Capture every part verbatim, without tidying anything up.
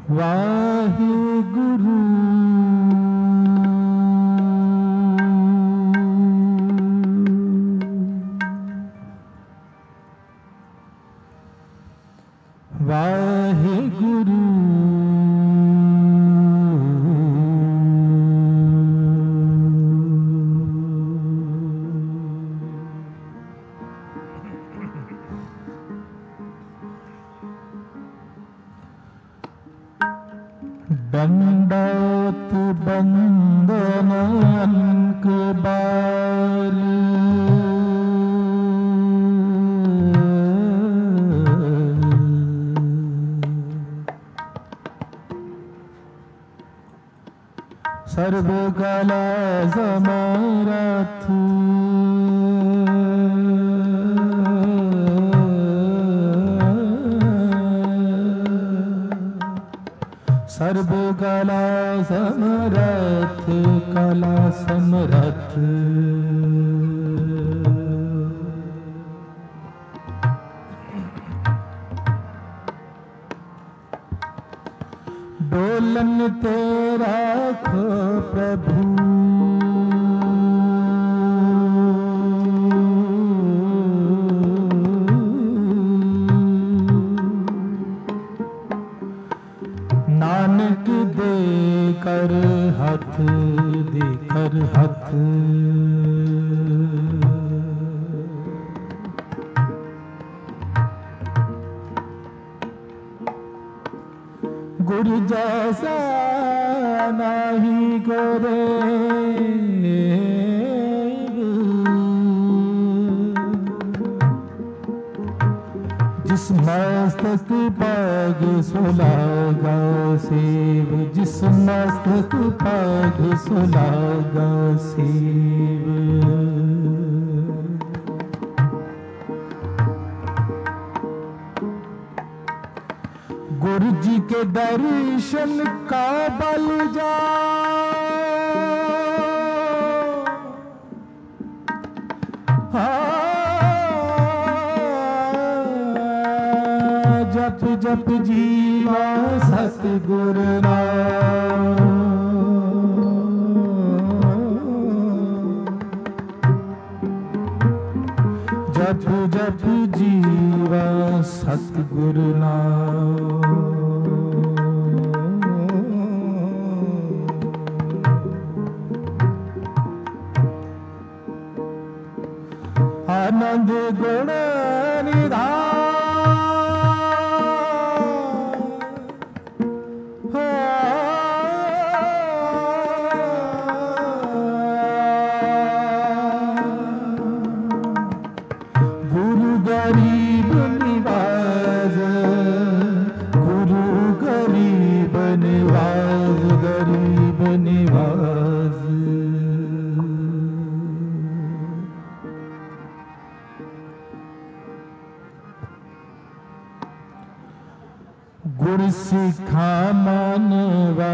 वाहिगुरु वाहिगुरु दंडवत बंदन के बार सर्व कला समरथ सर्व कला समरथ कला समरथ डोलन तेरा खो प्रभु नानक दे कर हथ दे कर हथ गुरु जैसा नहीं करे जिस मस्तक पग सुलागा सेव जिस मस्तक पग सुलागा सेव गुरु जी के दर्शन का बल जा जप जप जीवा सतगुर नाम जप जप जीवा सतगुर नाम आनंद गुण निधान गुरु गरीब निवाज गुरु गरीब निवाज गरीब निवाज गुरु सिखा मनवा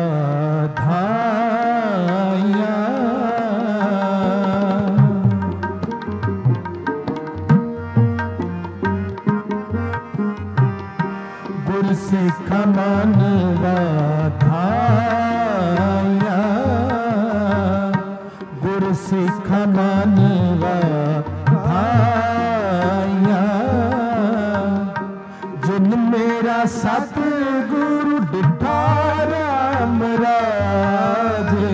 धाया गुरु सिखा मनवा धाया गुरु सिखा मनवा धाया जिन मेरा सतगुरु डिठा राम राजे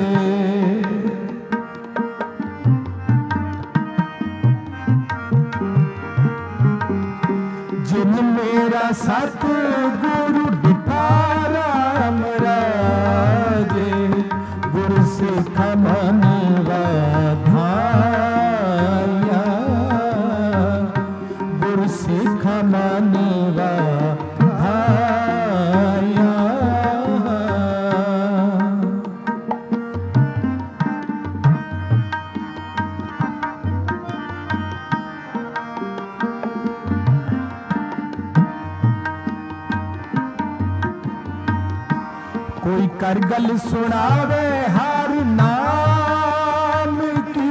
जिन मेरा सतगुरु डिठा राम राजे गुरु सिखा मनवा धाया गुरु सिखा मनवा धाया कोई कर गल सुनावे हर नाम की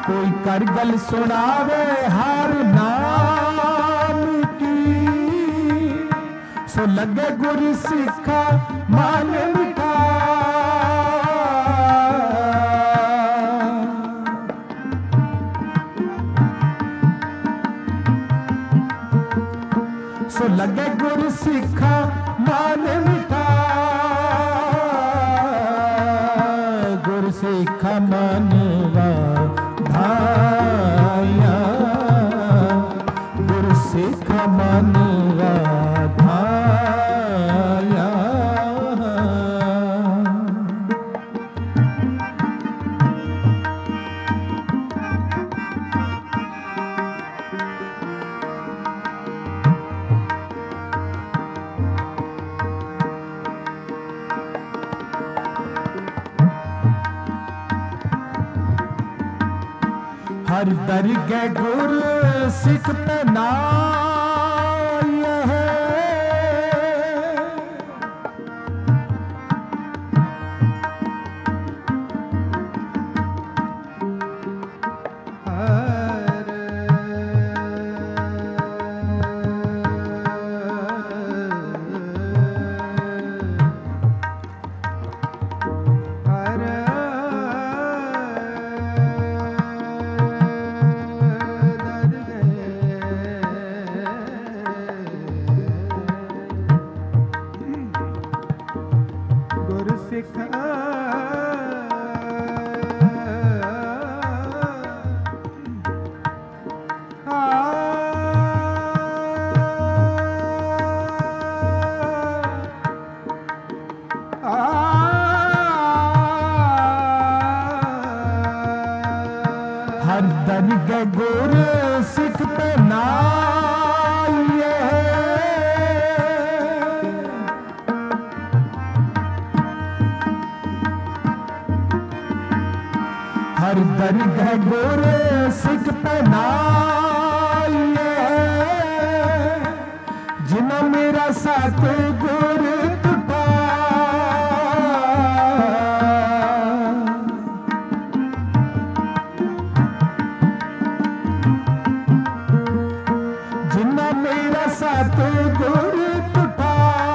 कोई कर गल सुनावे हर नाम की, सो लगे गुरु सिखा मान मिठा। सो लगे गुरु सिखा मान मिठा, गुरु सिखा मानवा धाया, गुरु सिखा मानवा धाया। हर दरगह गुरु सिख पे नाय है, हर दरगह गुरु सिख पे नाय है, हर दरगह गुरु सिख पे नाय है, जिन्ना मेरा साथ गुरु टूटा। जिन्ना मेरा साथ गुरु टूटा,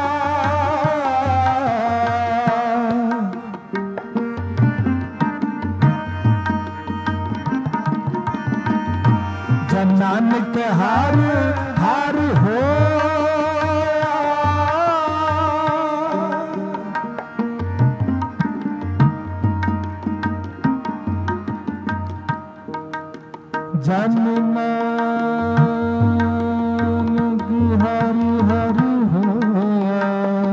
जन नानक हार हार हो, जन नानक हर हर होया,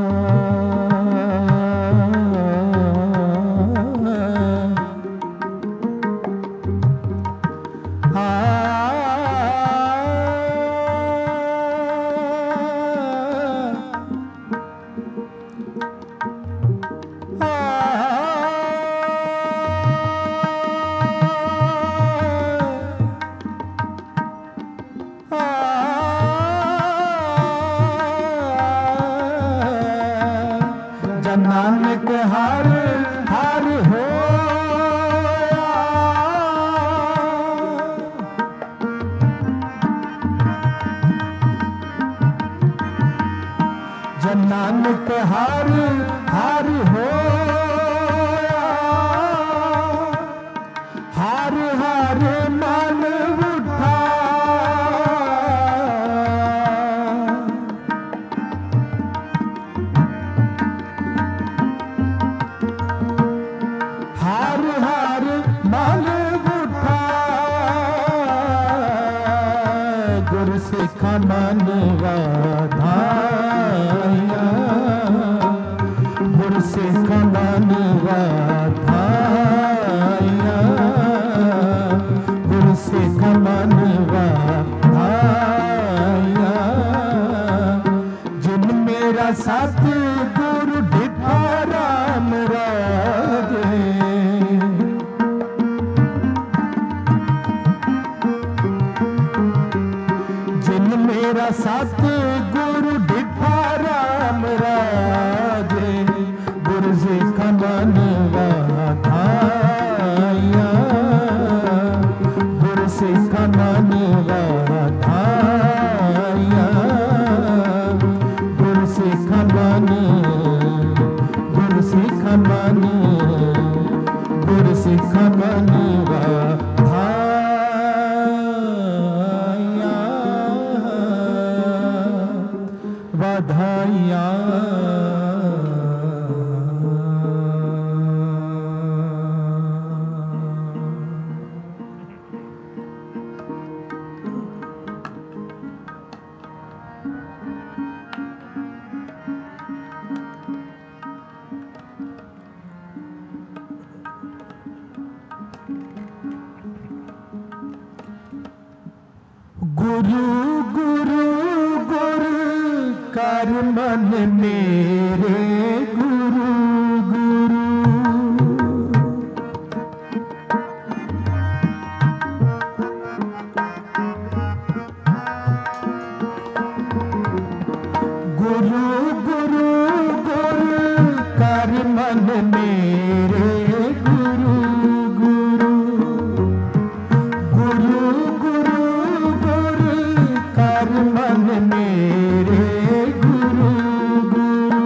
आ जन नानक हर हर होया, जन नानक हर हर होया, हर हर मन उठा। हर हर मन उठा, गुरु सिखा मानवा धाया, गुरु सिखा मानवा धाया, गुरु सिखा मानवा धाया। जिन मेरा साथ गुरु डिठा राम राजे, जिन मेरा साथ गुरु डिठा राम राजे, गुरु सिखा मानवा धाया, सिख मन वाधाया, गुर सिख मन, गुर सिख मन, गुर सिख मन वाधाया, वाधाया। गुरु गुरु गुरु कर मन मेरे, गुरु गुरु गुरु गुरु गुरु कर मन मेरे, गुरु गुरु गुरु गुरु गुरु कर मन मेरे, गुरु गुरु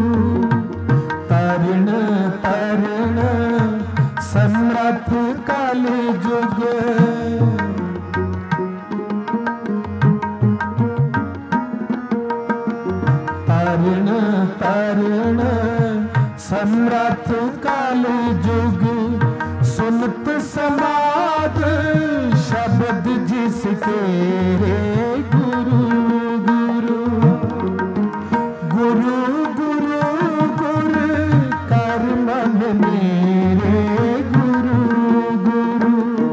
तरण तरण समर्थ कल जुग, तरण तरण समर्थ कल जुग, सुनत समाद शब्द जिस तेरे, गुरु गुरु गुरु गुरु गुरु कर मन मेरे, गुरु गुरु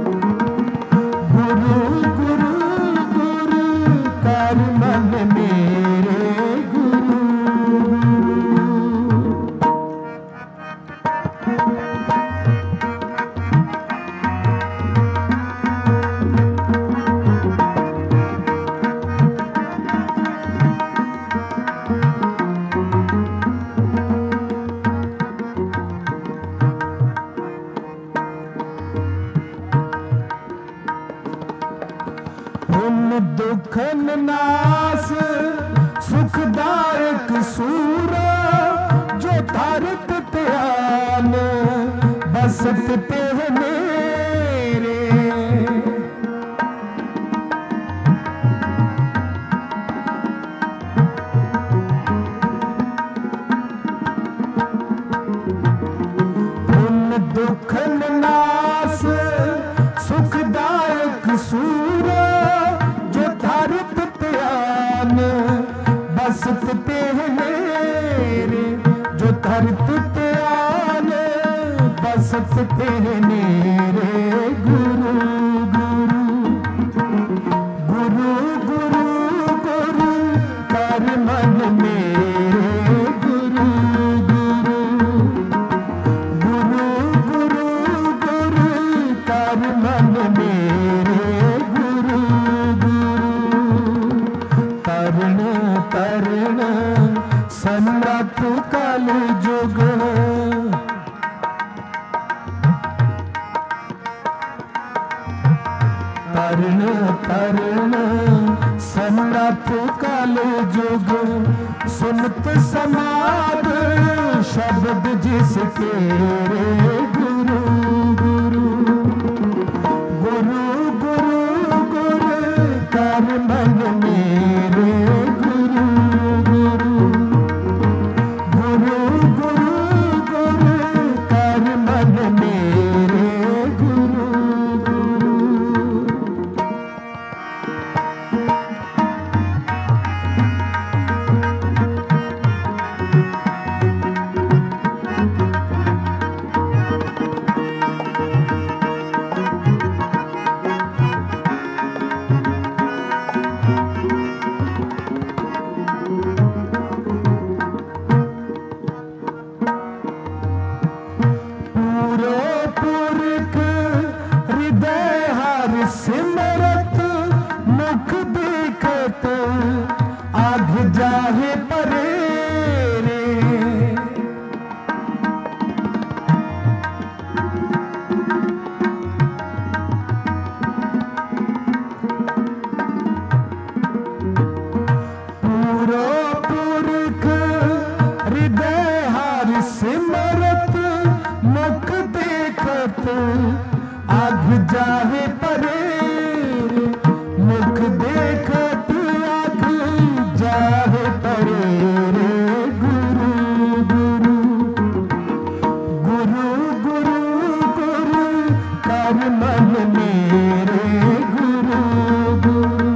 गुरु गुरु गुरु कर मन मेरे, गुरु दुखन नास सुखदायक सूरा, जो धरत त्यान बसत ते मेरे, उन दुखन नास सुखदायक सूरा, धरत त्यान बसत ते मेरे, जो धरत त्यान बसत ते मेरे, गुरु गुरु गुरु गुरु गुरु कर मन मेरे, गुरु गुरु गुरु गुरु गुरु कर मन मेरे, गुरु तरण तरण समर्थ कल जुग, तरण तरण समर्थ कल जुग, सुनत समाद शब्द जिस तेरे, गुरु गुरु गुरु गुरु गुरु कर मन मेरे, गुरु गुरु गुरु गुरु गुरु कर मन मेरे, गुरु गुरु जाहे परे मुख देखत आँख जाहे परे रे गुरु गुरु गुरु गुरु गुरु कर मन मेरे गुरु गुरु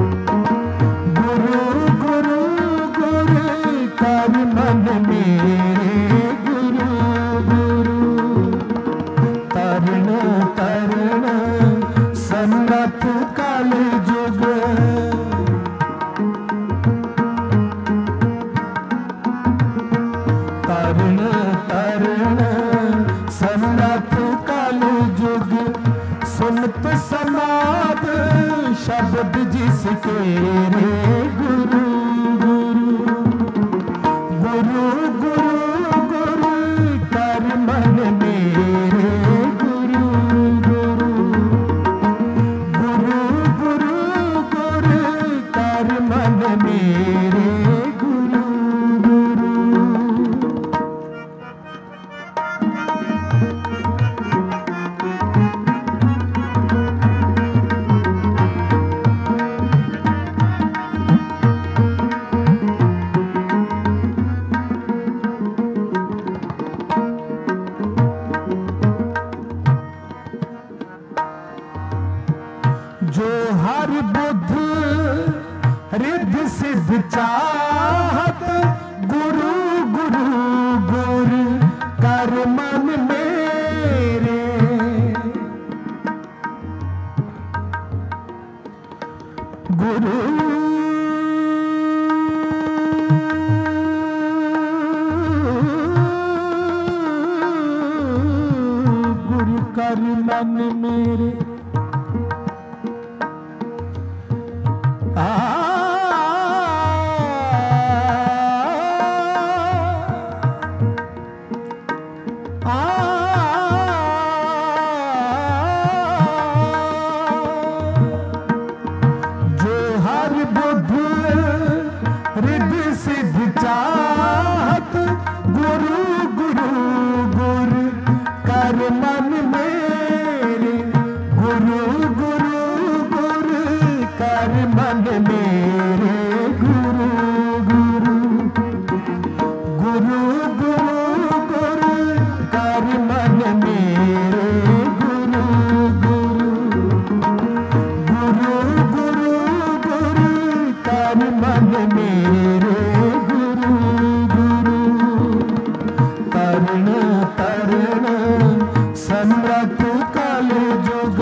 गुरु गुरु गुरु कर मन मेरे गुरु गुरु तरण तरण समरथ कल जुग तरण तरण समरथ कल जुग सुनत समाद शब्द जिसके रे गुरु गुरु गुरु गुरु गुरु कर मन मेरे गुरु गुरु गुरु गुरु गुरु कर मन मेरे गुरु गुरु जो हर बुद्ध रिद्धि सिद्ध चाहत गुरु गुरु गुरु कर मन मेरे गुरु गुरु कर मन मेरे आ आ जो हर बुद्ध रिद्धि सिद्ध चाहत गुरु गुरु गुरु कर मन मेरे गुरु गुरु गुरु कर मन मेरे गुरु गुरु गुरु गुरु गुरु कर मन मेरे गुरु गुरु गुरु गुरु गुरु कर मन मेरे गुरु गुरु तरण तरण समरथ कल जुग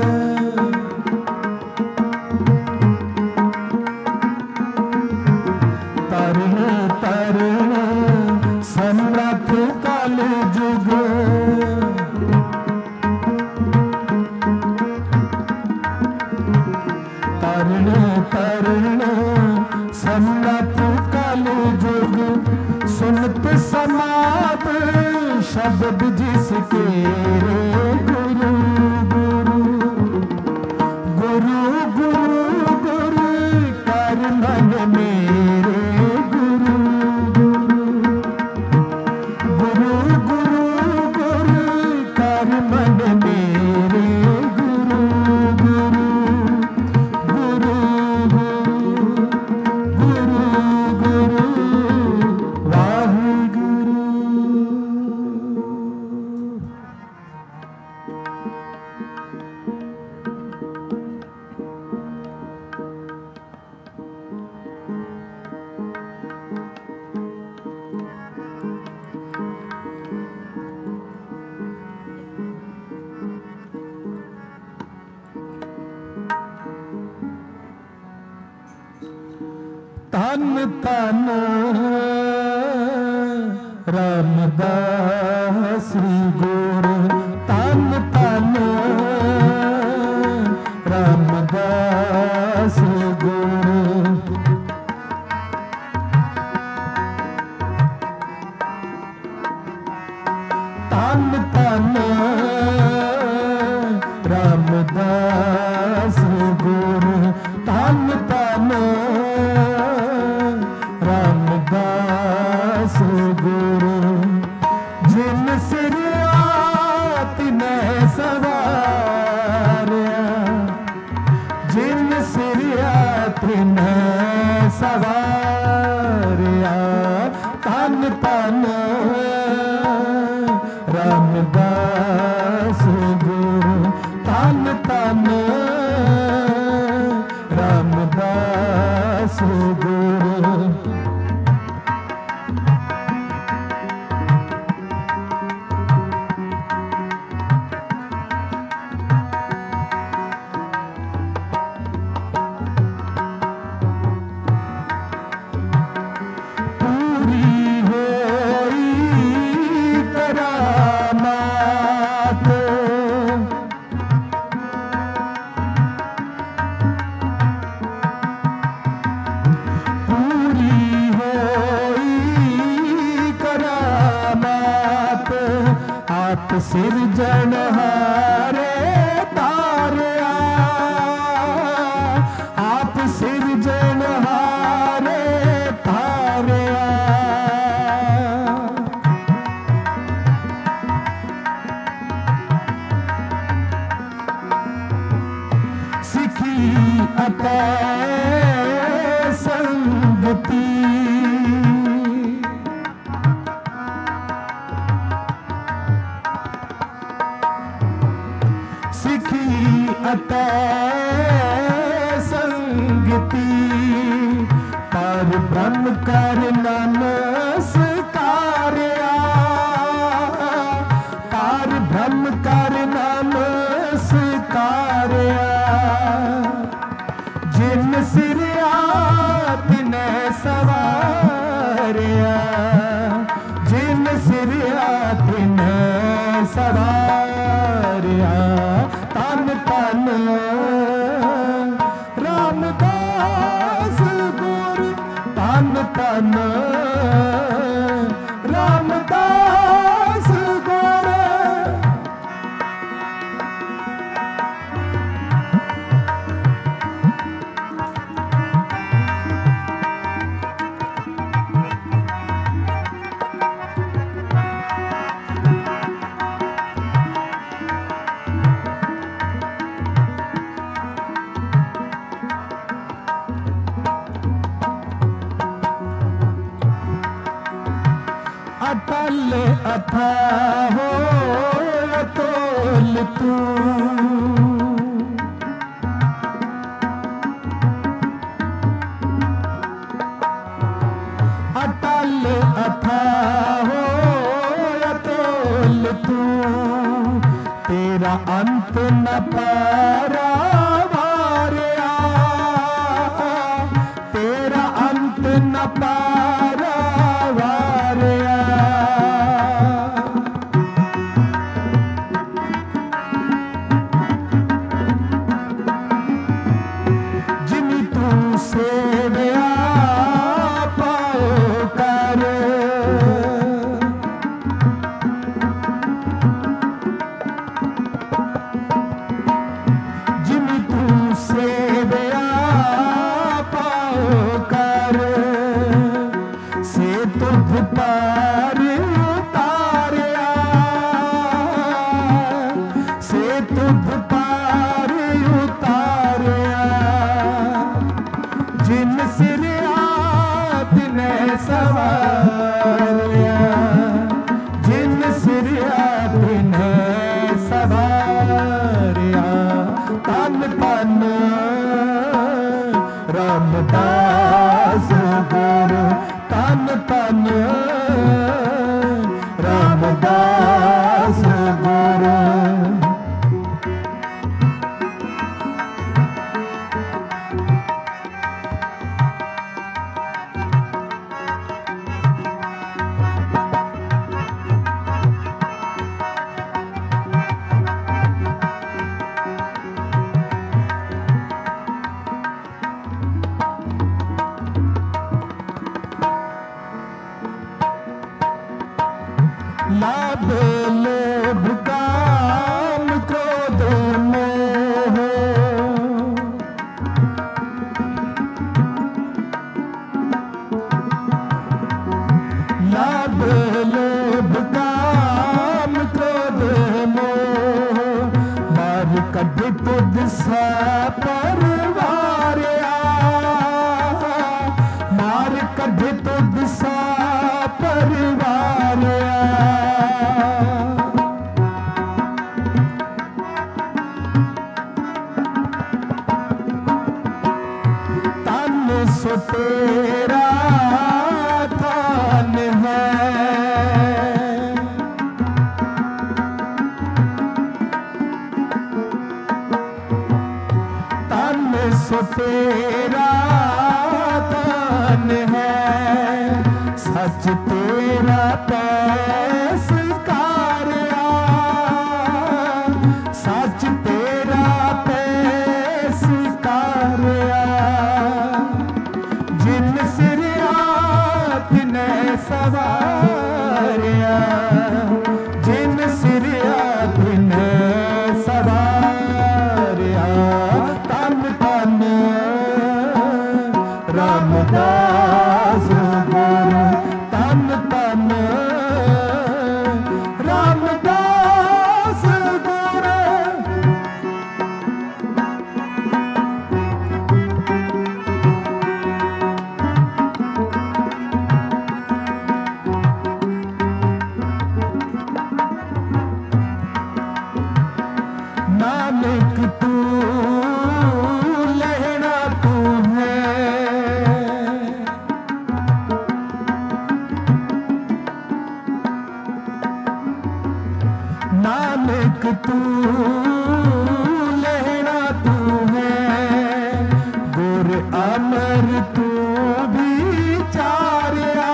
तरण तरण समरथ कल जुग तरण तरण समरथ कल जुग सुनत समाद शब्द जिसके रे गुरु गुरु गुरु गुरु गुरु कर मन मेरे गुरु गुरु गुरु गुरु गुरु कर मन मेरे गुरु गुरु गुरु गुरु गुरु वाहिगुरु। तन तन रामदास गुरु तन तन रामदास गुरु तन तन रामदास गुरु तन तन रामदास गुरु तन रामदास गुरु। सिरजनहारे तारिया, आप सिरजनहारे तारिया। सिखी अतै संगति, अतै संगति, पर ब्रह्म कर नमस्कारिया, पर ब्रह्म कर नमस्कारिया। जिन सिरिया तिने सवारिया, जिन सिरिया तिने सवारिया। तन तन रामदास गुरु, तन तन रामदास गुरु। अटल अथाह अतुल तू, अटल अथाह अतुल तू। तेरा अंत न पारावारिया, तेरा अंत न पारावारिया। सेवया पाओ कर, जिन तू सेवया पाओ कर। से तुझ पार उतारिया, से तुझ पार उतारिया। जिन सिरिया तिने सवारिया, जिन सिरिया तिने सवारिया। तन तन रामदास गुरु, तन तन रामदास गुरु। लाभ लोभ काम क्रोध मोह, लाभ लोभ काम क्रोध मोह। मार कढ तुझ सा परवारिया, मार कढ तुझ सा परवारिया। सो तेरा थान है, तन सो तेरा थान है, सच तेरा पैस कार्या, सच तेरा पैस कार्या, जिन सिरिया तिने सवारिया, जिन सिरिया तिने सवारिया, तन तन रामदास गुरु, तन तन रामदास गुरु। नानक तू लेना तू है, नानक तू लेना तू है, गुर अमर तू विचारिया,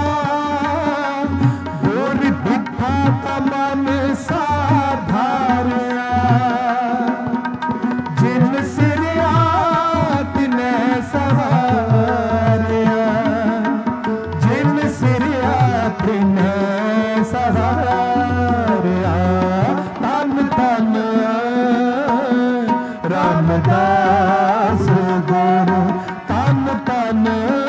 गुर दिखा का मन साधारिया, जिन सिरिया तिने सवारिया, जिन सिरिया तिने सवारिया, तन तन रामदास गुरु, तन तन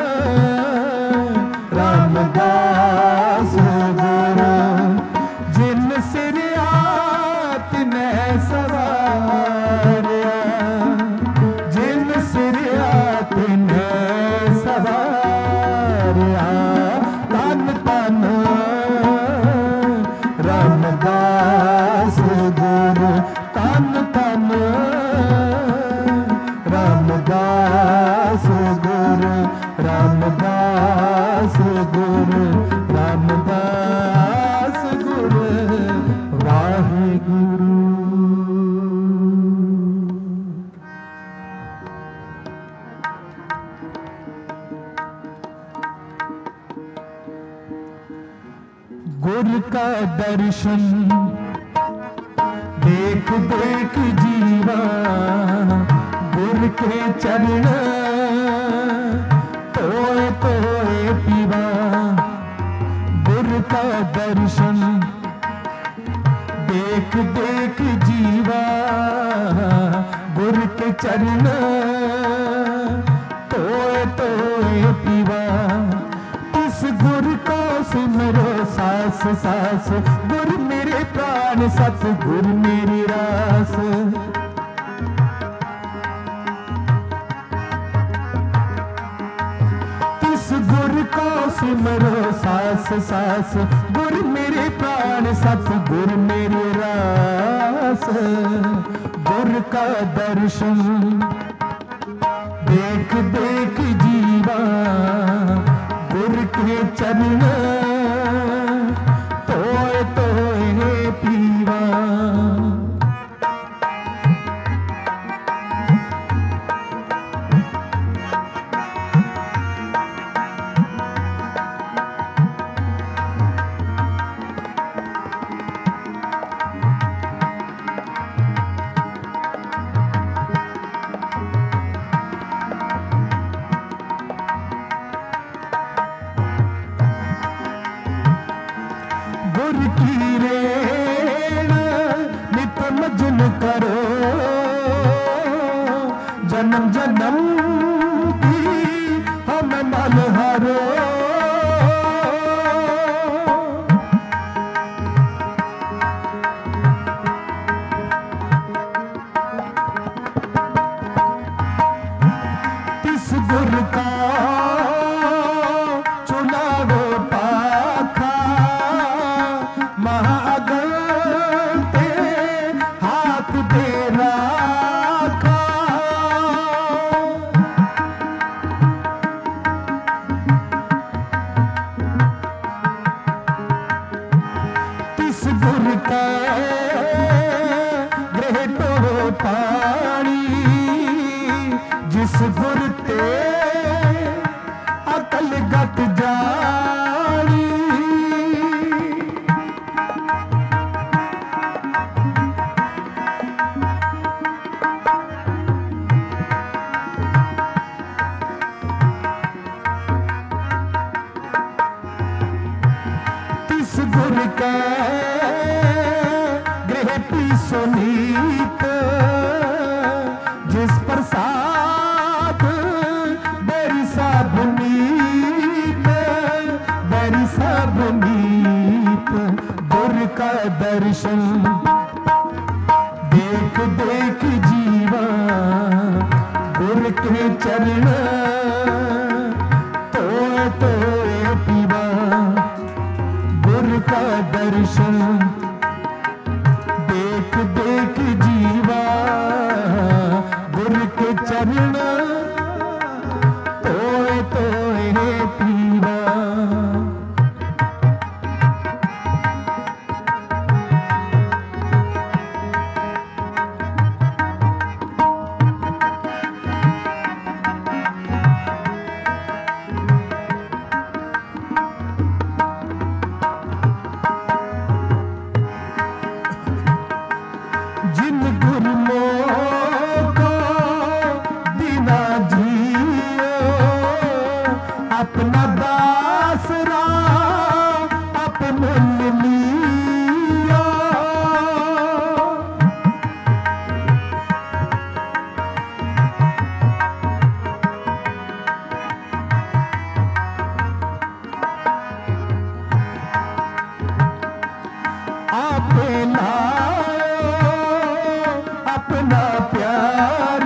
रामदास गुरु, जिन सिरिया तिने सवारिया, जिन सिरिया तिने सवारिया, तन तन रामदास गुरु, तन तन रामदास गुरु, रामदास गुरु, रामदास गुरु, वाहिगुरु। गुर का दर्शन देख देख जीवा, गुर के चरण तोए तोए पीवा, गुर का दर्शन देख देख जीवा, गुर के चरण तोए तोए पीवा, इस गुर को सिमरो सास सास, गुर मेरे प्राण सत, गुर मेरी रास, इस गुर को सिमरो सास सास, गुर मेरे प्राण सत, गुर मेरी रास, गुर का दर्शन देख देख जीवा, गुर के चरण तोए तोए पीवा, गुर की रेण नित मजन करो, जन्म जन्म की हम मन हरो, तिस गुर का चुनाव पाखा, महागण ते हाथ दे राखा, जिस गुर ते अकल गत जानी, तिस गुर का गृह पीसो नीत, जिस प्रसाद बैरी सब नीत, बैरी सब नीत। गुर का दर्शन देख देख जीवा, गुर के चरण तोए तोए पीवा। गुर का दर्शन देख देख जीवा, गुर के चरण तोए तोए पीवा। जिन गुरमों को बिना जियो, अपना दासरा अपने लियो। आपे अपना प्यार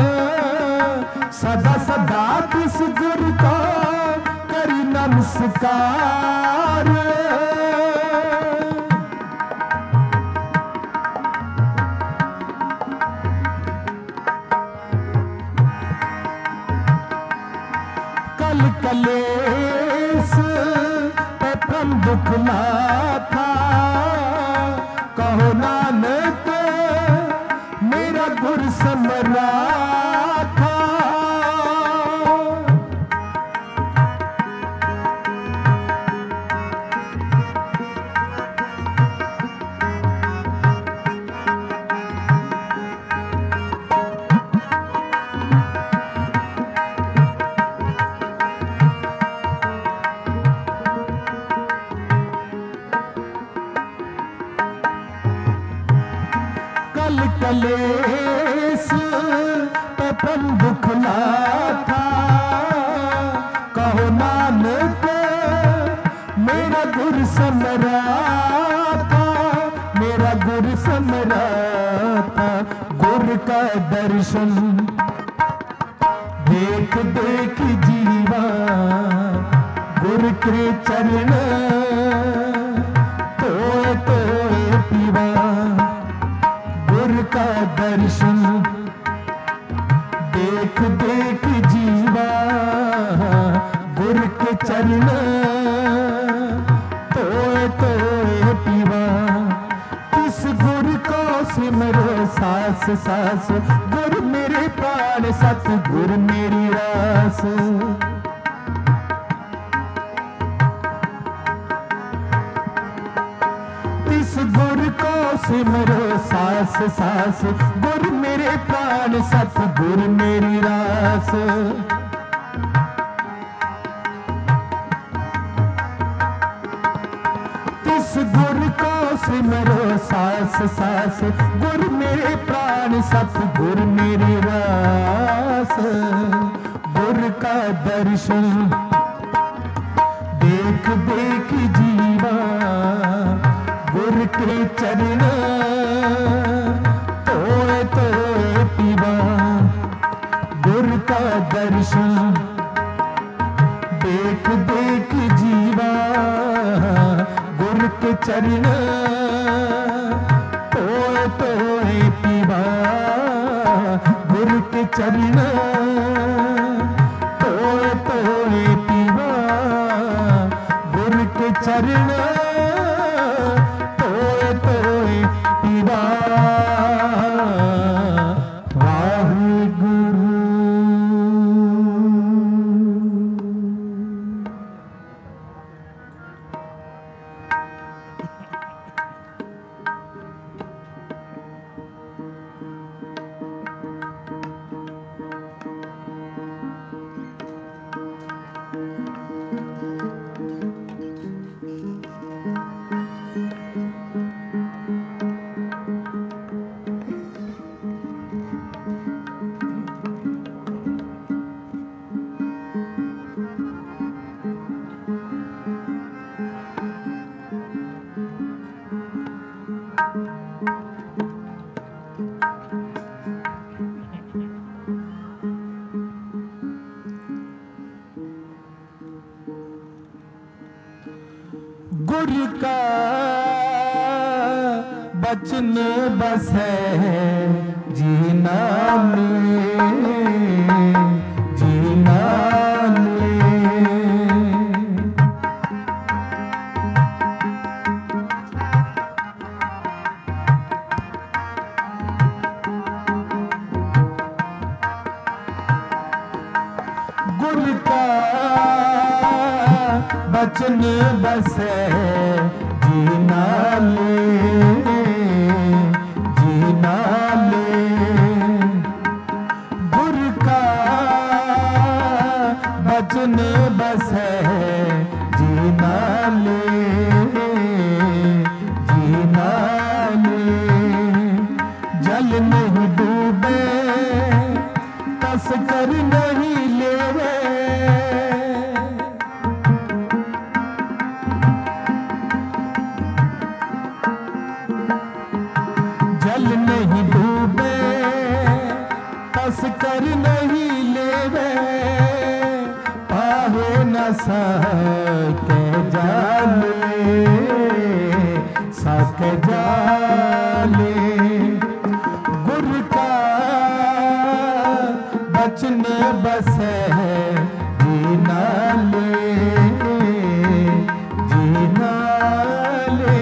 सदा सदा किस गुर को करी नमस्कार। कल कलेस प्रथम दुख था, कहो नानक मेरा गुर समरा था। कल कलेस प्रथम दुख था, कहो नानक मेरा गुर समरा था, मेरा गुर समरा था। गुर का दर्शन देख देख जीवा, गुर के चरण तोए तोए पीवा। गुर का दर्शन देख देख जीवा, गुर के चरण तोए तोए पीवा। इस गुर को सिमरो सास सास, गुर मेरे प्राण सत गुर मेरी रास। इस गुर को सिमरो सास सास, गुर मेरे प्राण सत गुर मेरी रास। इस गुर को सिमरो सास सास, गुर मेरे प्राण सत गुर मेरी रास। गुर का दर्शन देख देख जीवा, गुर के चरण तोए तोए पीवा। गुर का दर्शन देख देख जीवा, गुर के चरण तोए तोए पीवा। गुर के चरण तोए तोए पीवा। गुर के चरण तोए तोए पीवा। वाहिगुरु। बचन बस है जीना ले, जीना ले। गुर का बचन बस है जीना ले, जीना ले। गुर का बचन बस है जीना ले, जीना ले। जल नहीं डूबे तस्कर नहीं लेवे, जल नहीं डूबे तस्कर नहीं लेवे। पाहे न सके जाले, सके जाले। गुर का बचन बस है जीना ले, जीना ले।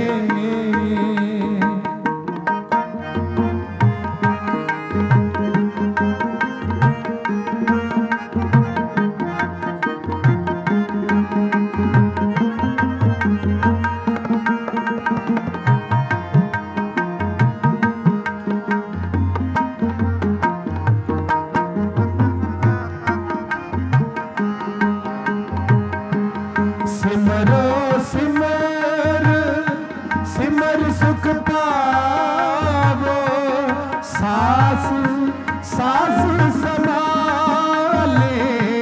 सिमरो सिमर सिमर सुख पावो, सास सास संभाले।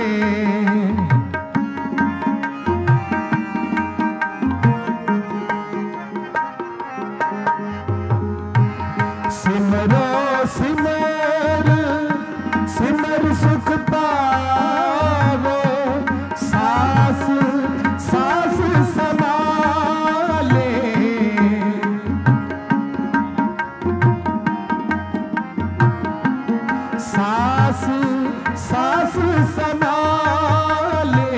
सिमरो सिमर सिमर सुख पावो, सास सास संभाले। सास सास संभाले।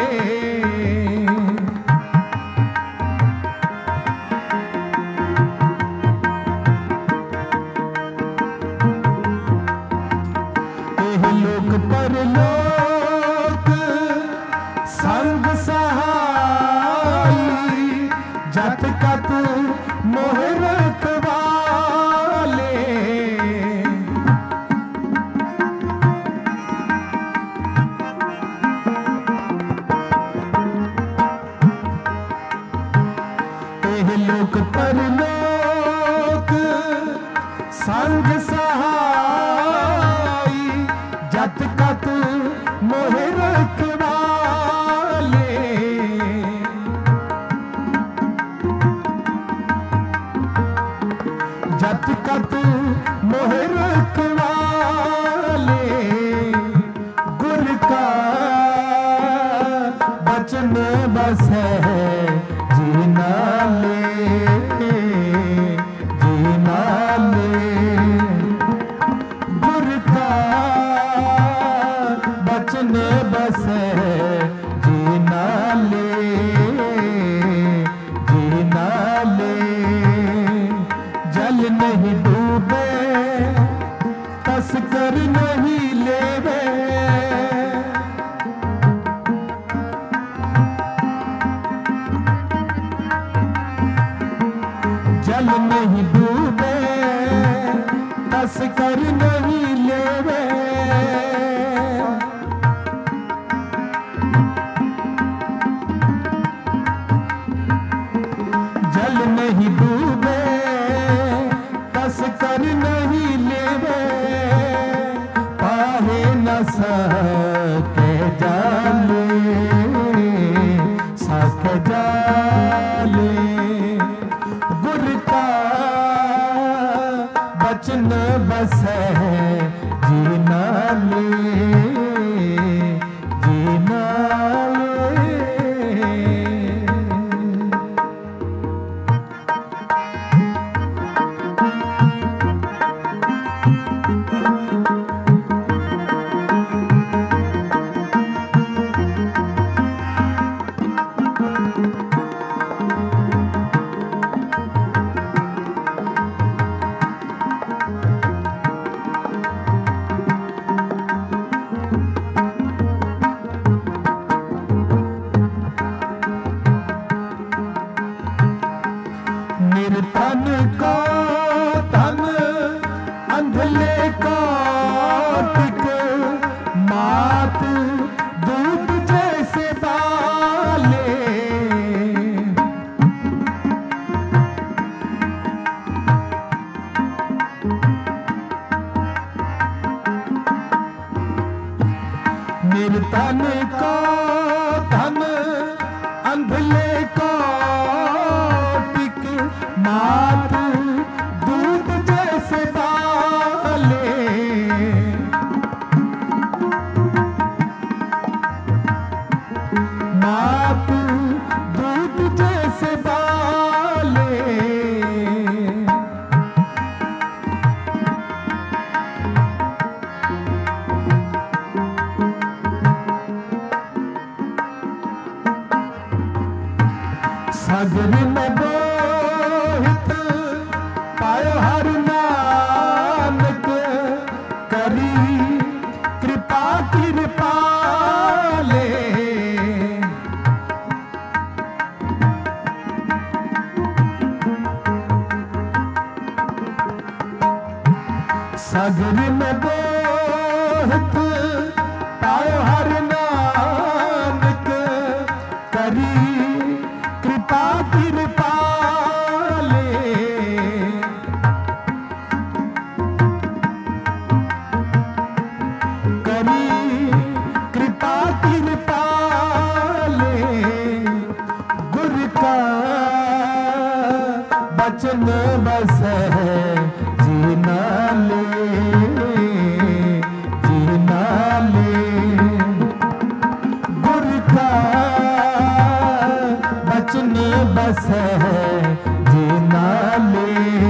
एह लोक परलोक संग सहाई, जत कत मोह रखवाले। एह लोक परलोक संग सहाई, जत कत मोह रखवाले। जत कत मोह रखवाले। गुर का बचन बस है जीना ले, जीना ले। गुर का बचन बस है जीना ले, जीना ले। जल नहीं डूबे तस्कर नहीं लेवे, जल नहीं डूबे तस्कर नहीं लेवे। जल नहीं डूबे तस्कर नहीं लेवे। पाहे न सके जाले, सके जाले। गुर का बचन बस है जीना ले, जीना ले। मेरे तन को धन अंधले को टिक मात दूध जैसे डाले मात दूध जैसे डाले सागर में बोहित पायो हर नानक करी कृपा कृपाले सागर में बोहित पायो हर नानक करी कृपा कृपाले करी कृपा कृपाले गुरु का बचन बस है जीना ले जीना ले गुरु का बचन बस है जीना ले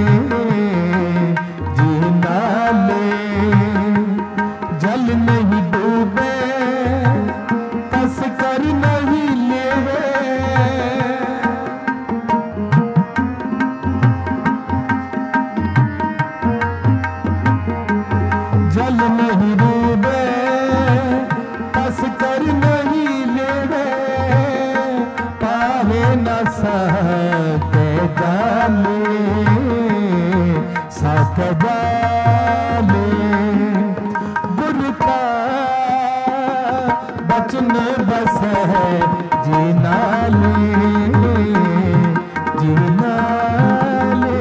जीना ले जल नहीं डूबे कस कर नहीं लेवे जल नहीं डूबे कस कर नहीं लेवे पावे न सके जाले सक जाले गुरु का बचन बस है जीना ले जीना ले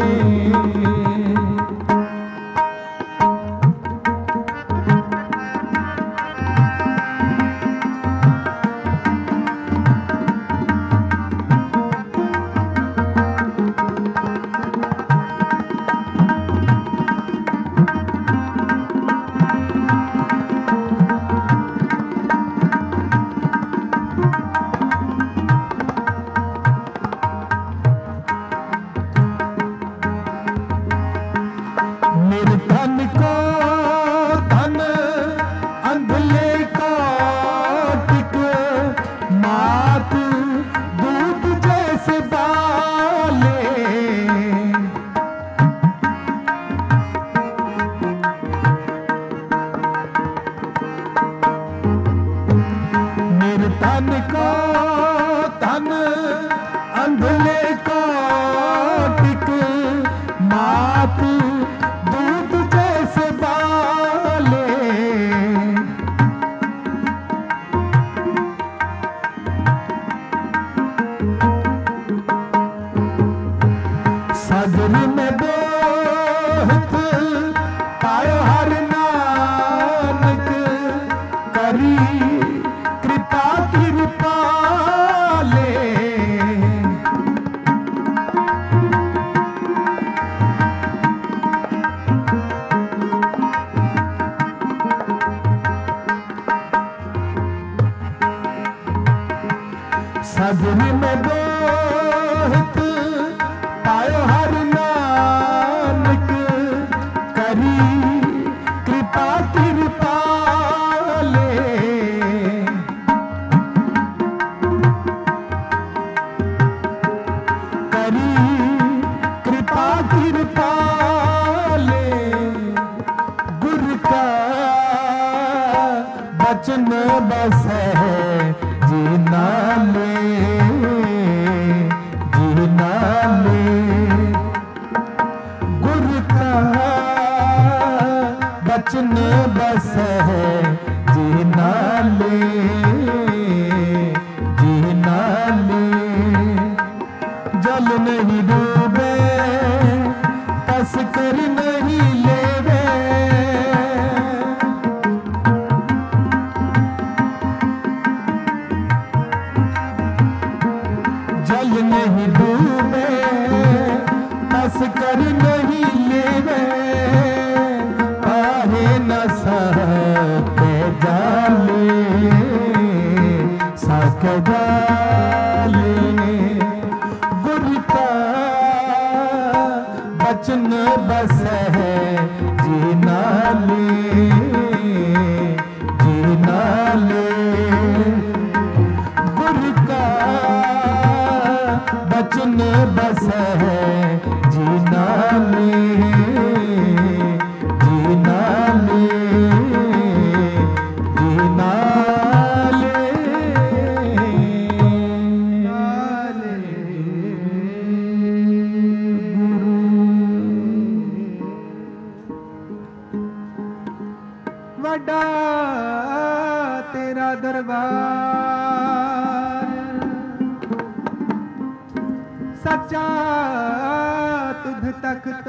मेरे धन को धन अंधले को टिक मात दूध जैसे डाले मेरे धन को धन अंधले को टिक मात दूध जैसे डाले सागर में बोहित पायो हर नानक करी कृपा कृपाले सागर में बोहित पायो हर नानक करी कृपा कृपाले करी कृपा कृपाले गुरु का बचन बस है जीना ले जीना ले गुरु का बचन बस है जीना ले जीना ले जल नहीं डूबे कस कर नहीं लेवे नहीं डूबे, बस कर नहीं लेवे, काहे न सके जाले, सके जाले। गुर का बचन बस है जीना ले, जीना ले। गुर का बचन बस है जीना ले, जीना ले, जीना ले। वड्डा तेरा दरबार, सच्चा तुध तख्त,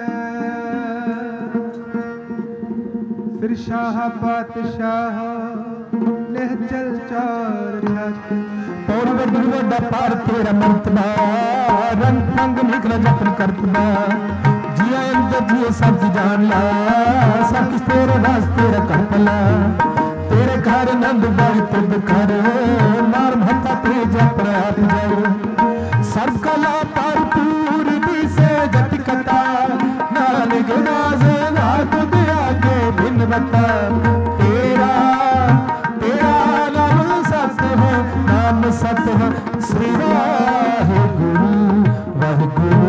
फिर शाह पातशाह निहचल चार छत। और वड्डी वड्डा पार तेरा मर्तबा, रंग रंग निकला जपन करतबा। जिया अंदर जिए सब जान ला, सब किस तेरे वास्ते रखा पला। तेरे घर नंद बाई तुद कर, मार भत्ता ते जप आप जाओ। सब कला पार पूर दी से जट कथा, नानक नाज ना तुद आगे भिन्न बता। तेरा तेरा नाम सत्य है, नाम सत्य है, श्री वाहिगुरु वाहिगुरु।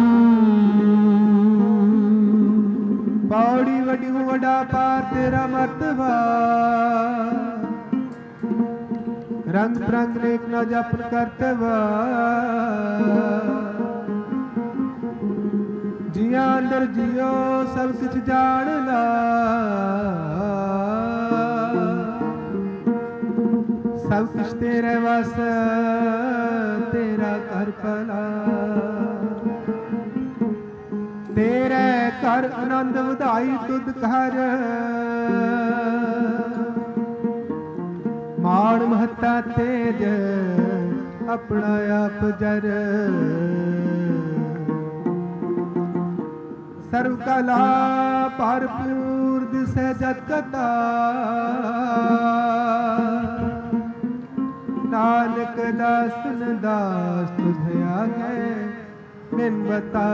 पौड़ी वड्डी वड्डा पार तेरा मर्तबा, रंग रंग नेक न जपन करतबा। जिया अंदर जियो सब कुछ जान ला, सब कुछ तेरे वास तेरा कर भला। तेरे कर आनंद वधाई तुद घर, माण महता तेज अपना आप जर। सर्व कला भरपूर दिसै जत कथा, नानक दासन दास तुझ आगे बिन बता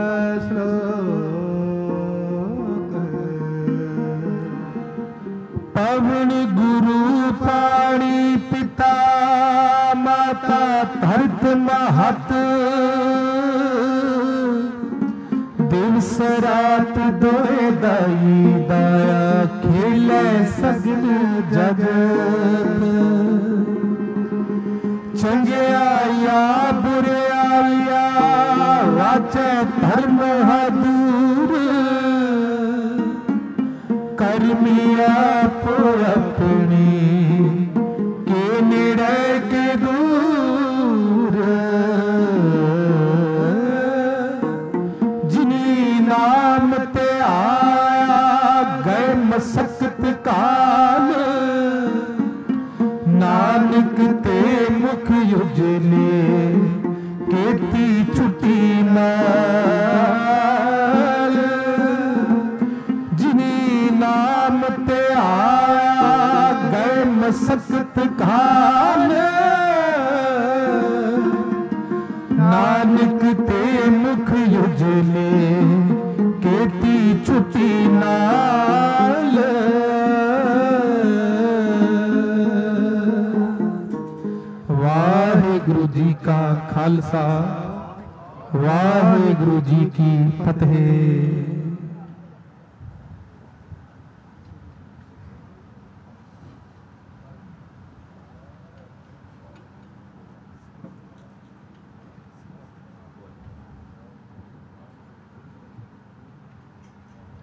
श्लोक। पवन गुरु पाणी पिता माता धरत महत, दिवस रात दोए दाई दाया खेले सगल जगत। चंगे आया बुरे आया वाचे धर्म दूर, कर्मिया को अपनी के निड़े के दूर। जिनी नाम ते आया गए मसकत काल, नानक ते मुख युजले केती छुट्टी नाल। जिनी नाम ते आया गए मसकत काल, नानक ते मुख युजले केती छुट्टी नाल। वाहिगुरु जी का खालसा, वाहिगुरु जी की फतेह।